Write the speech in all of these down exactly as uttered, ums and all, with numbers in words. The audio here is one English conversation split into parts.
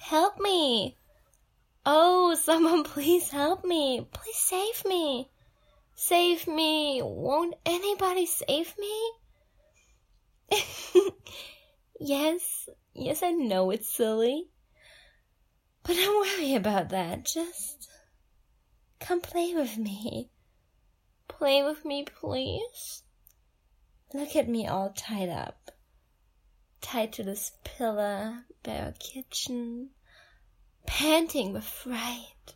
Help me! Oh, someone please help me! Please save me! Save me! Won't anybody save me? Yes, yes, I know it's silly. But don't worry about that. Just come play with me. Play with me, please. Look at me all tied up. Tied to this pillar by our kitchen. Panting with fright.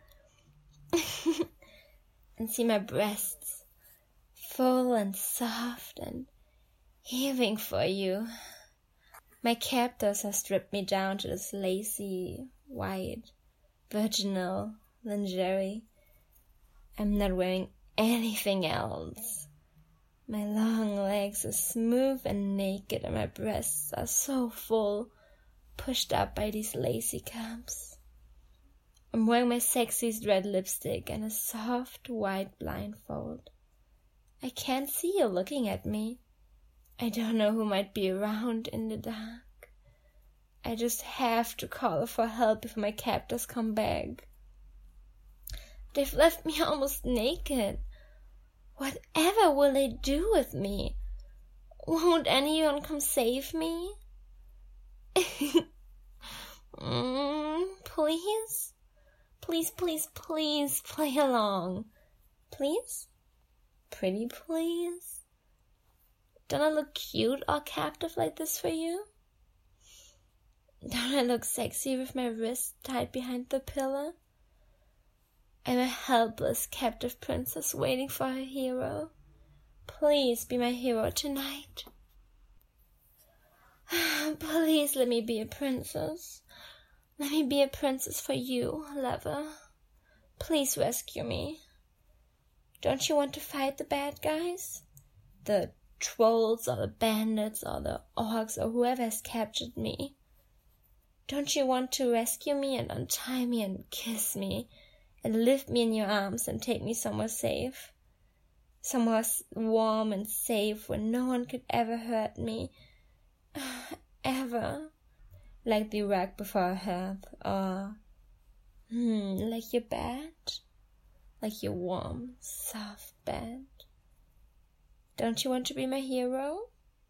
And see my breasts full and soft and heaving for you. My captors have stripped me down to this lacy, white, virginal lingerie. I'm not wearing anything else. My long legs are smooth and naked, and my breasts are so full, pushed up by these lacy caps. I'm wearing my sexiest red lipstick and a soft white blindfold. I can't see you looking at me. I don't know who might be around in the dark. I just have to call for help if my captors come back. They've left me almost naked. Whatever will they do with me? Won't anyone come save me? mm, please? Please, please, please play along. Please? Pretty please? Don't I look cute all captive like this for you? Don't I look sexy with my wrists tied behind the pillar? I'm a helpless captive princess waiting for her hero. Please be my hero tonight. Please let me be a princess. Let me be a princess for you, lover. Please rescue me. Don't you want to fight the bad guys? The trolls or the bandits or the orcs or whoever has captured me. Don't you want to rescue me and untie me and kiss me and lift me in your arms and take me somewhere safe? Somewhere warm and safe where no one could ever hurt me. Ever. Like the rug before a hearth, or hmm, like your bed, like your warm, soft bed. Don't you want to be my hero?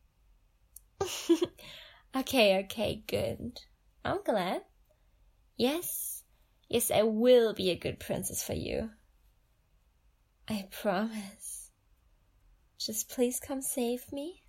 okay, okay, good. I'm glad. Yes, yes, I will be a good princess for you. I promise. Just please come save me.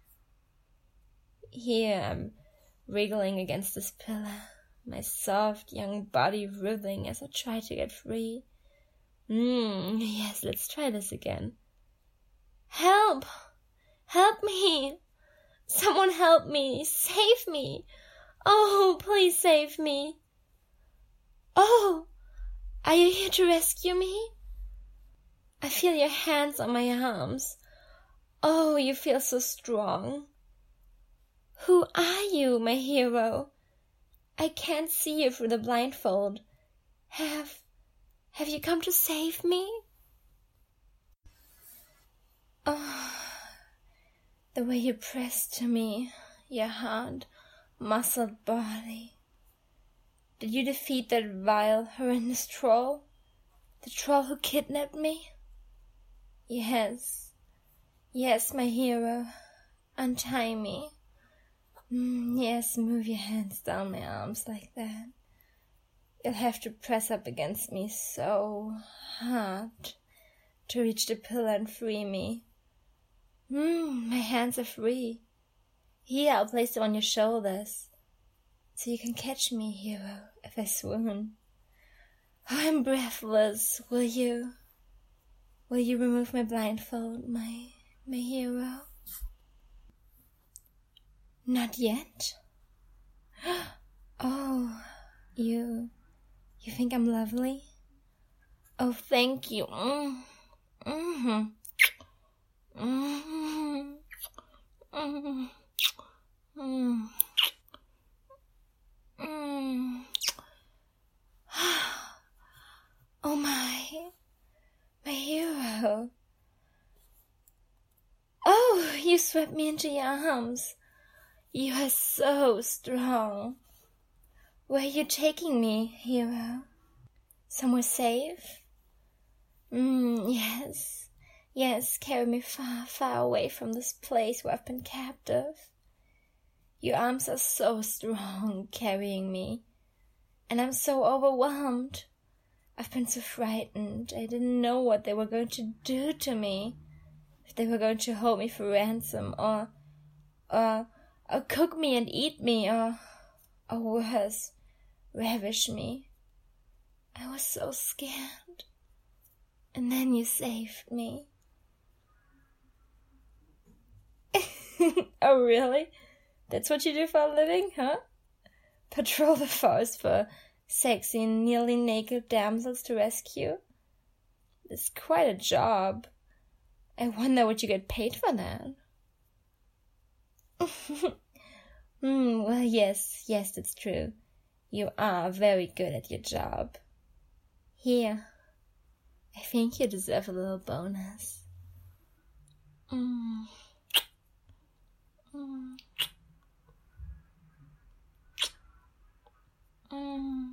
Here I'm wriggling against this pillar, my soft young body writhing as I try to get free. Mmm, yes, let's try this again. Help! Help me! Someone help me! Save me! Oh, please save me! Oh, are you here to rescue me? I feel your hands on my arms. Oh, you feel so strong. Who are you, my hero? I can't see you through the blindfold. Have, have you come to save me? Oh, the way you press to me, your hard, muscled body. Did you defeat that vile, horrendous troll? The troll who kidnapped me? Yes, yes, my hero. Untie me. Mm, yes, move your hands down my arms like that. You'll have to press up against me so hard to reach the pillar and free me. Mm, my hands are free. Here, I'll place them on your shoulders, so you can catch me, hero, if I swoon. Oh, I'm breathless. Will you? Will you remove my blindfold, my, my hero? Not yet? Oh, you, you think I'm lovely? Oh, thank you. Mm. Mm-hmm. Mm-hmm. Mm-hmm. Mm. Mm. Oh my, my hero. Oh, you swept me into your arms. You are so strong. Where are you taking me, hero? Somewhere safe? Mm, yes, yes, carry me far, far away from this place where I've been captive. Your arms are so strong carrying me, and I'm so overwhelmed. I've been so frightened. I didn't know what they were going to do to me. If they were going to hold me for ransom, or, or, or cook me and eat me, or, or worse, ravish me. I was so scared. And then you saved me. Oh, really? That's what you do for a living, huh? Patrol the forest for sexy, nearly naked damsels to rescue? It's quite a job. I wonder what you get paid for that. Hmm, well, yes, yes, that's true. You are very good at your job. Here, I think you deserve a little bonus. Mm. Mm. Mm.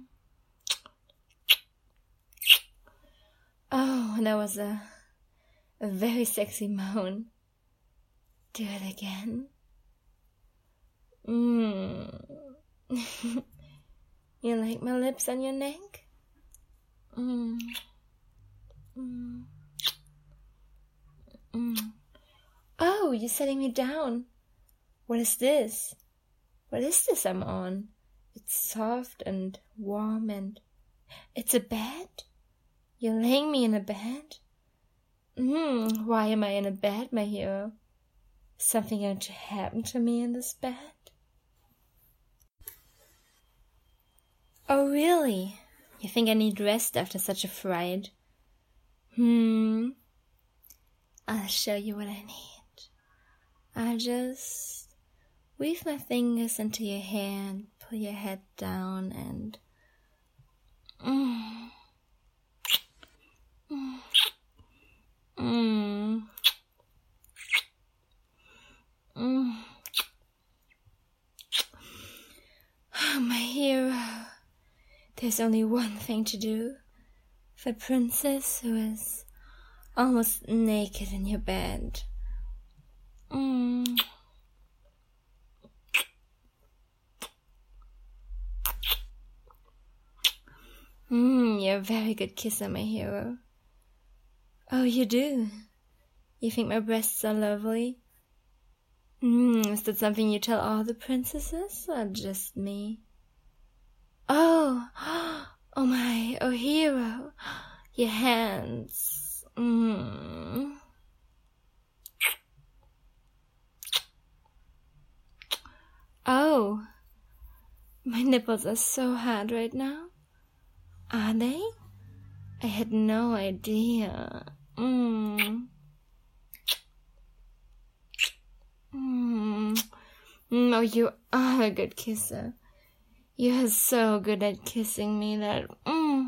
Oh, that was a, a very sexy moan. Do it again. Mm. You like my lips on your neck? Mm. Mm. Mm. Oh, you're setting me down. What is this? What is this I'm on? It's soft and warm and... It's a bed? You're laying me in a bed? Hmm, why am I in a bed, my hero? Is something going to happen to me in this bed? Oh, really? You think I need rest after such a fright? Hmm. I'll show you what I need. I'll just weave my fingers into your hair and pull your head down and... Mm. Mm. Mm. Mm. Oh, my hero. There's only one thing to do. The princess who is almost naked in your bed. Mm. Mm, you're a very good kisser, my hero. Oh, you do? You think my breasts are lovely? Mm, is that something you tell all the princesses, or just me? Oh, oh my, oh hero, your hands. Mm. Oh, my nipples are so hard right now. Are they? I had no idea. Mm. Mm. No, you are a good kisser. You're so good at kissing me that... Mm.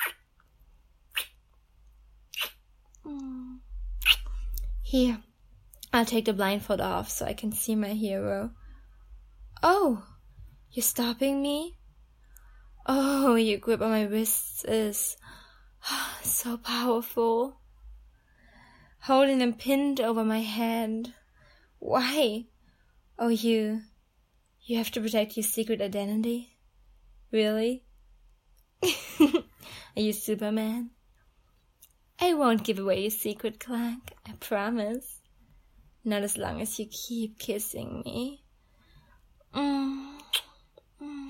Mm. Here, I'll take the blindfold off so I can see my hero. Oh, you're stopping me? Oh, your grip on my wrists is so powerful. Holding them pinned over my head. Why? Oh, you... You have to protect your secret identity? Really? Are you Superman? I won't give away your secret, Clank. I promise. Not as long as you keep kissing me. Mm. Mm.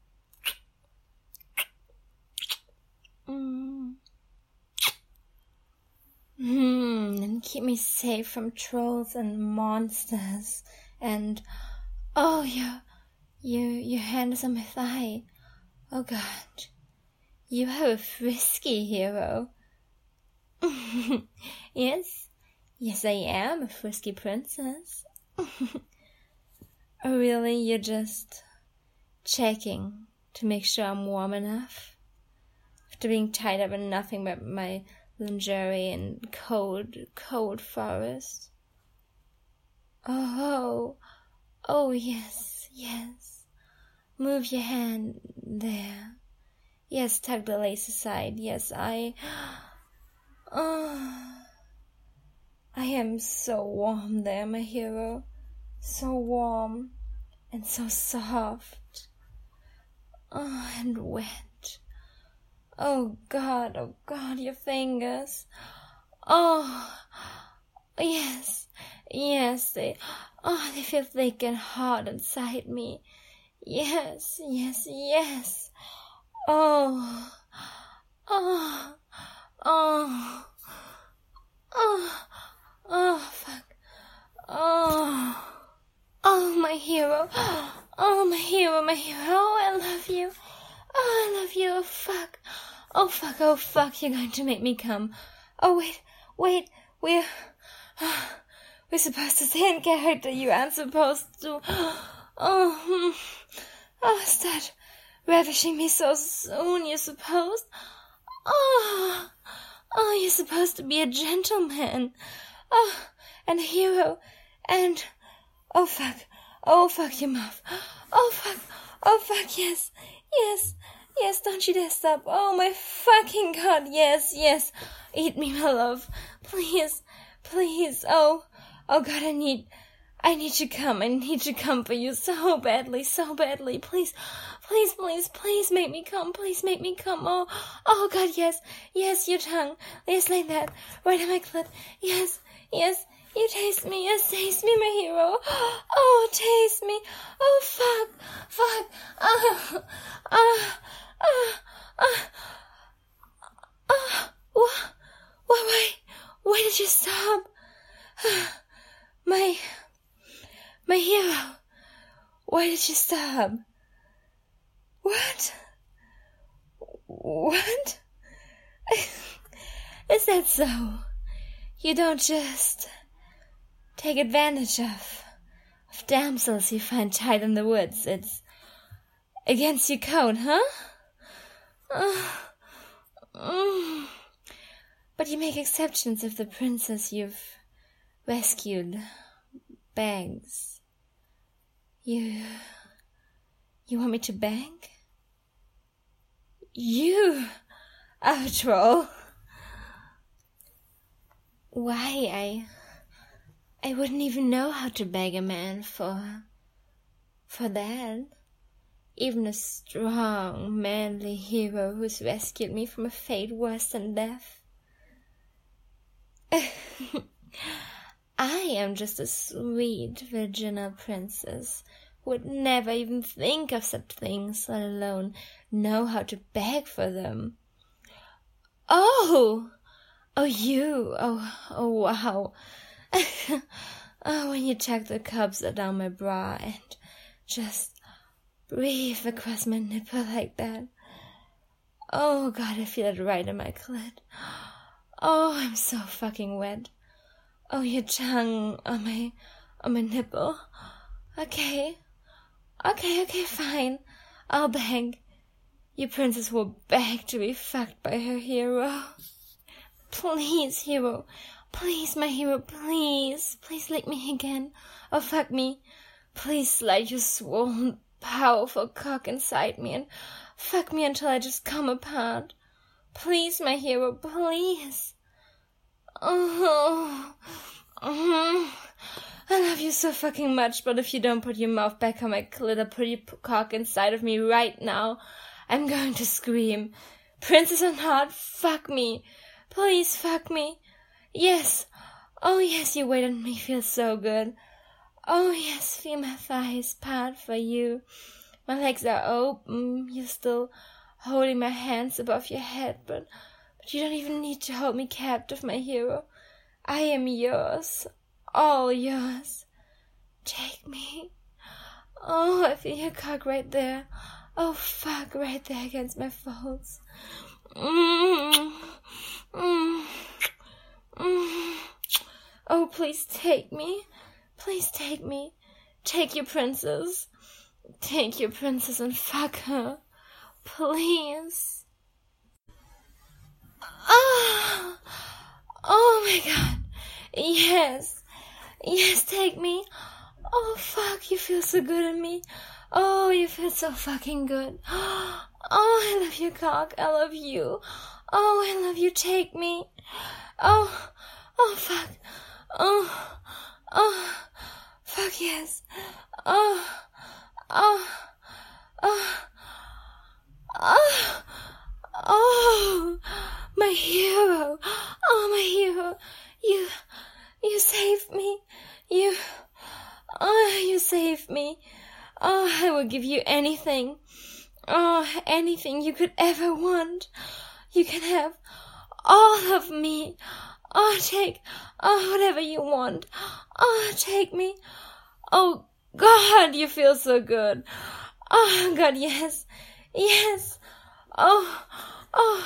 Mm. Mm. And keep me safe from trolls and monsters. And... Oh, your, your, your hand is on my thigh. Oh, God. You are a frisky hero. Yes. Yes, I am a frisky princess. Oh, really? You're just checking to make sure I'm warm enough? After being tied up in nothing but my lingerie in cold, cold forest? Oh, oh, yes, yes. Move your hand there. Yes, tuck the lace aside. Yes, I... Oh, I am so warm there, my hero. So warm and so soft. Oh, and wet. Oh God, oh God, your fingers. Oh, yes, yes, they, oh, they feel thick and hard inside me. Yes, yes, yes. Oh, oh, oh, oh, oh, fuck. Oh, oh, my hero. Oh, my hero, my hero. Oh, I love you. Oh, I love you. Oh, fuck. Oh, fuck, oh, fuck. You're going to make me come. Oh, wait, wait. We're, we're supposed to stay in character. You aren't supposed to. Oh, oh, start ravishing me so soon. You're supposed. Oh, oh, you're supposed to be a gentleman. Oh, and a hero. And, oh, fuck. Oh, fuck your mouth. Oh, fuck. Oh, fuck, yes. Yes. Yes, don't you dare stop. Oh, my fucking God. Yes, yes. Eat me, my love. Please. Please. Oh. Oh, God, I need... I need to come. I need to come for you so badly, so badly. Please. Please, please, please make me come. Please make me come. Oh. Oh, God, yes. Yes, your tongue. Yes, like that. Right on my clit. Yes. Yes. You taste me, yes, taste me, my hero. Oh, taste me. Oh, fuck, fuck. Ah, ah, ah, ah, ah. What? Why, why, why did you stop? My, my hero. Why did you stop? What? What? Is that so? You don't just... take advantage of, of damsels you find tied in the woods. It's against your code, huh? Uh, mm. But you make exceptions if the princess you've rescued begs. You... you want me to beg? You are a troll. Why, I... I wouldn't even know how to beg a man for... for that. Even a strong, manly hero who's rescued me from a fate worse than death. I am just a sweet, virginal princess who would never even think of such things, let alone know how to beg for them. Oh! Oh, you! Oh, oh, wow! Oh, when you tuck the cups down my bra and just breathe across my nipple like that. Oh, God, I feel it right in my clit. Oh, I'm so fucking wet. Oh, your tongue on my, on my nipple. Okay. Okay, okay, fine. I'll beg. Your princess will beg to be fucked by her hero. Please, hero. Please, my hero, please. Please lick me again. Or fuck me. Please slide your swollen, powerful cock inside me and fuck me until I just come apart. Please, my hero, please. Oh, oh, I love you so fucking much, but if you don't put your mouth back on my clit or put your cock inside of me right now, I'm going to scream. Princess or not, fuck me. Please fuck me. Yes. Oh, yes, your weight on me feels so good. Oh, yes, feel my thighs part for you. My legs are open. You're still holding my hands above your head, but, but you don't even need to hold me captive, my hero. I am yours. All yours. Take me. Oh, I feel your cock right there. Oh, fuck, right there against my folds. Mm, mm, mm. Oh, please take me. Please take me. Take your princess. Take your princess and fuck her. Please. Oh, oh my God. Yes. Yes, take me. Oh, fuck, you feel so good in me. Oh, you feel so fucking good. Oh, I love your cock. I love you. Oh, I love you. Take me. Oh, oh, fuck. Oh, oh, fuck yes. Oh, oh, oh, oh, oh, my hero. Oh, my hero. You, you saved me. You, oh, you saved me. Oh, I will give you anything. Oh, anything you could ever want. You can have all of me. Oh, take, oh, whatever you want. Oh, take me. Oh, God, you feel so good. Oh, God, yes. Yes. Oh, oh,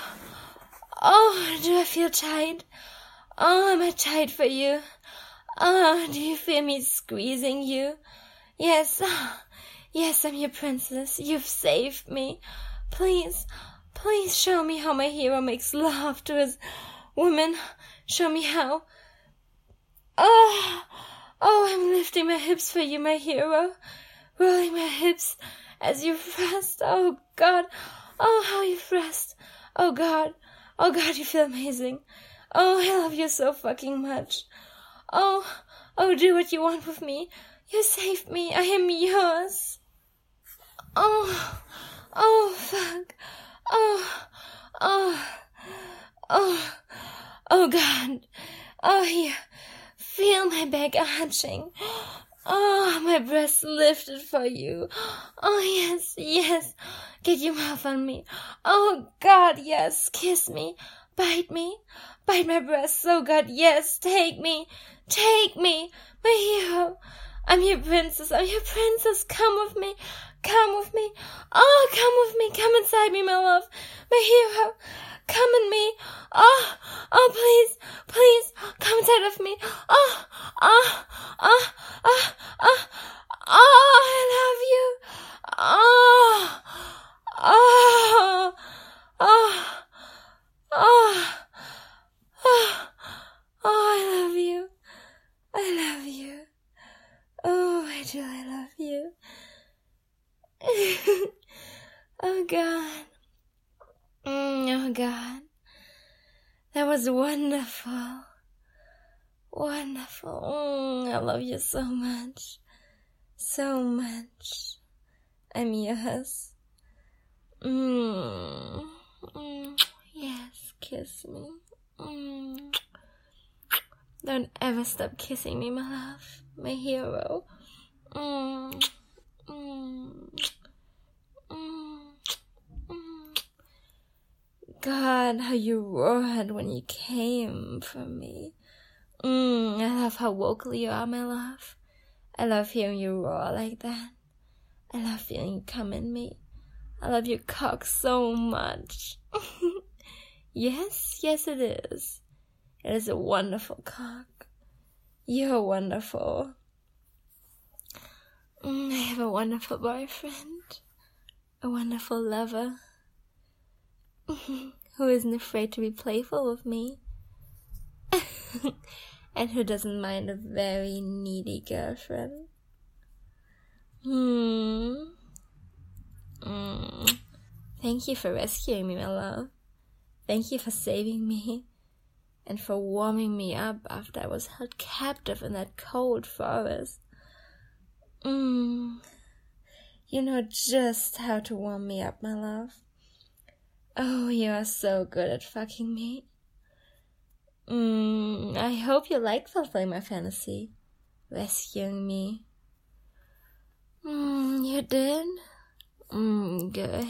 oh, do I feel tight? Oh, am I tight for you? Oh, do you feel me squeezing you? Yes. Oh, yes, I'm your princess. You've saved me. Please, please show me how my hero makes love to his woman. Show me how. Oh, oh, I'm lifting my hips for you, my hero. Rolling my hips as you thrust. Oh, God. Oh, how you thrust. Oh, God. Oh, God, you feel amazing. Oh, I love you so fucking much. Oh, oh, do what you want with me. You saved me. I am yours. Oh, oh, fuck. Oh, oh, oh, oh, God. Oh, you feel my back arching. Oh, my breast lifted for you. Oh, yes, yes. Get your mouth on me. Oh, God, yes. Kiss me. Bite me. Bite my breast. Oh, God, yes. Take me. Take me. My hero. I'm your princess. I'm your princess. Come with me. Come with me. Oh, come with me. Come inside me, my love. My hero. Come in me. Oh, oh, please, please, come inside of me. Oh, oh, oh, oh, oh, oh, I love you. Oh, oh, oh, oh, oh, oh, I love you. I love you. Oh, I do, I love you. Oh, God. Mm, oh, God. That was wonderful. Wonderful. Mm, I love you so much. So much. I'm yours. Mm, mm, yes, kiss me. Mm. Don't ever stop kissing me, my love. My hero. Mm, mm, mm, mm. God, how you roared when you came for me. Mm, I love how vocal you are, my love. I love hearing you roar like that. I love feeling you come in me. I love your cock so much. Yes, yes it is. It is a wonderful cock. You're wonderful. Mm, I have a wonderful boyfriend. A wonderful lover. Who isn't afraid to be playful with me. And who doesn't mind a very needy girlfriend. Hmm. Mm. Thank you for rescuing me, my love. Thank you for saving me. And for warming me up after I was held captive in that cold forest. Mm. You know just how to warm me up, my love. Oh, you are so good at fucking me. Mm, I hope you liked fulfilling my fantasy. Rescuing me. Mm, you did? Mm, good.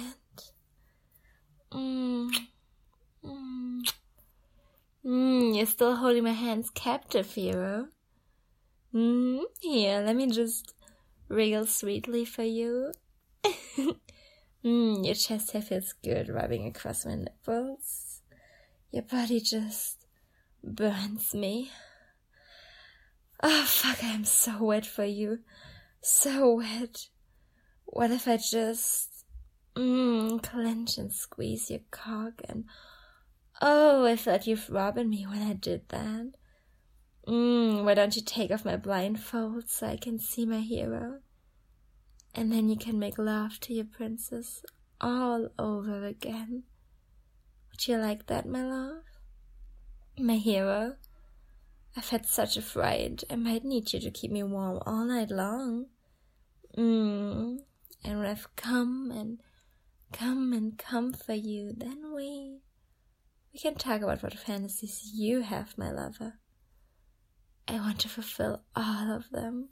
Mm, mm. Mm, you're still holding my hands captive, hero. Mm, here, let me just wriggle sweetly for you. Mm, your chest hair feels good rubbing across my nipples. Your body just burns me. Oh, fuck, I am so wet for you. So wet. What if I just mm, clench and squeeze your cock and... Oh, I thought you've robbed me when I did that. Mm, why don't you take off my blindfold so I can see my hero? And then you can make love to your princess all over again. Would you like that, my love? My hero? I've had such a fright. I might need you to keep me warm all night long. Mm. And when I've come and come and come for you, then we... We can talk about what fantasies you have, my lover. I want to fulfill all of them.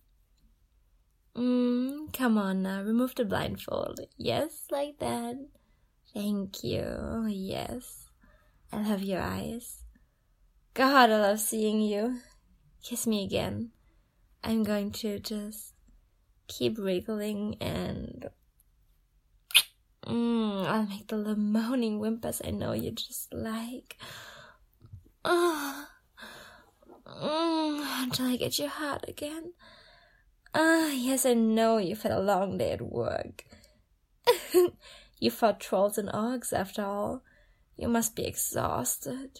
Mm, come on now, remove the blindfold. Yes, like that. Thank you. Yes. I love your eyes. God, I love seeing you. Kiss me again. I'm going to just keep wriggling and... Mm, I'll make the little moaning whimpers I know you just like. Oh. Mm, until I get your heart again. Ah, yes, I know you've had a long day at work. You fought trolls and orcs after all. You must be exhausted.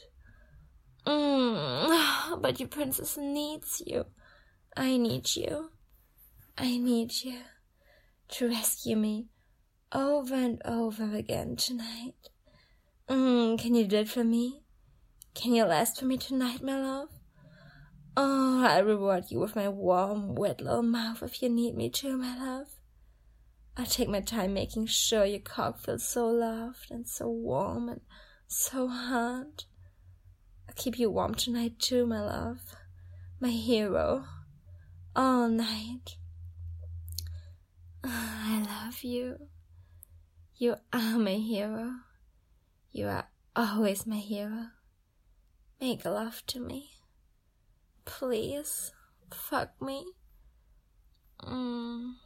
Mm, but your princess needs you. I need you. I need you to rescue me over and over again tonight. Mm, can you do it for me? Can you last for me tonight, my love? Oh, I'll reward you with my warm, wet little mouth if you need me to, my love. I'll take my time making sure your cock feels so loved and so warm and so hard. I'll keep you warm tonight too, my love. My hero. All night. Oh, I love you. You are my hero. You are always my hero. Make love to me. Please, fuck me. Mm.